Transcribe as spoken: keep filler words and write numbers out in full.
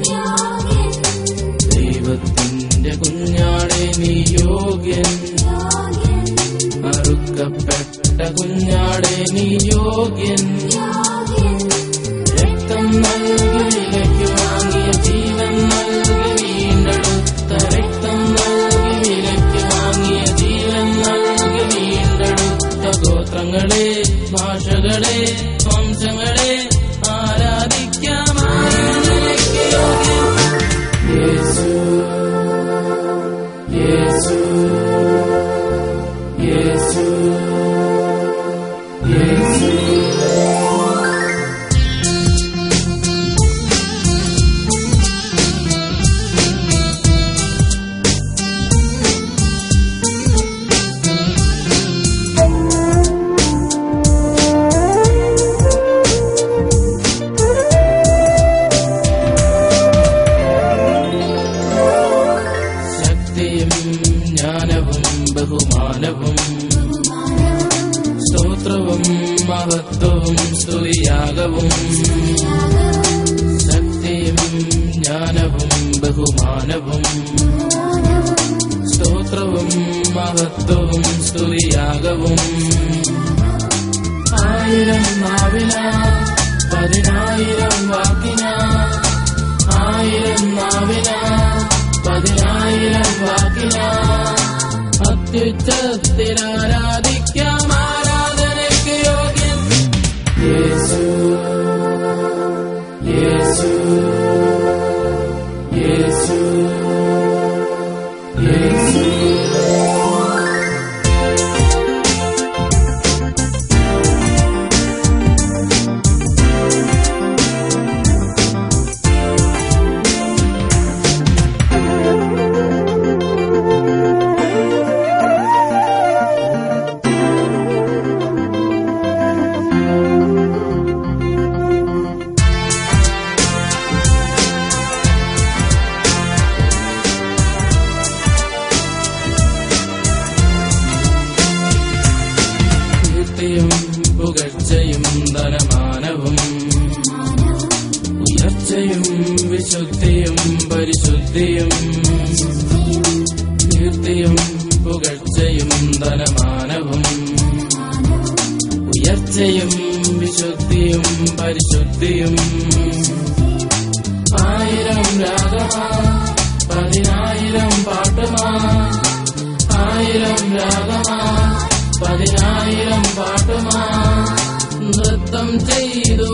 ദൈവത്തിന്റെ കുഞ്ഞാടെ നീ യോഗ്യൻ, അറുക്കപ്പെട്ട കുഞ്ഞാടെ നീ യോഗ്യൻ. രക്തം നൽകി വിലയ്ക്ക് വാങ്ങിയ ജീവൻ നൽകി വീണ്ടെടുത്ത, രക്തം നൽകി വിലയ്ക്ക് വാങ്ങിയ ജീവൻ നൽകി വീണ്ടെടുത്ത ഗോത്രങ്ങളെ, ഭാഷകളെ, വംശങ്ങളെ ആരാധിക്കാം ആരാധനയ്ക്ക് യോഗ്യൻ. യേശു യേശു യേശു യേശു. ജ്ഞാനവും ബഹുമാനവും സ്തോത്രവും മഹത്വവും സ്തുതിയാഗവും. ശക്തിയും ജ്ഞാനവും ബഹുമാനവും സ്തോത്രവും മഹത്വവും സ്തുതിയാഗവും. ആയിരം നാവിന പതിനായിരം വാക്കിന, ആയിരം നാവിന പതിനായിരം വാക്കിന അത്യുച്ചത്തിൽ ആരാധിക്കാം ആരാധനയ്ക്ക് യോഗ്യൻ. യേശു യേശു യേശു യേശു. പുകഴ്ചയും ധനമാനവും ഉയർച്ചയും വിശുദ്ധിയും പരിശുദ്ധിയും. കീർത്തിയും പുകഴ്ചയും ധനമാനവും ഉയർച്ചയും വിശുദ്ധിയും പരിശുദ്ധിയും. ആയിരം രാഗമാ പതിനായിരം പാട്ടുമാ, ആയിരം രാഗമാ പതിനായിരം പാട്ടുമാ നൃത്തം ചെയ്തു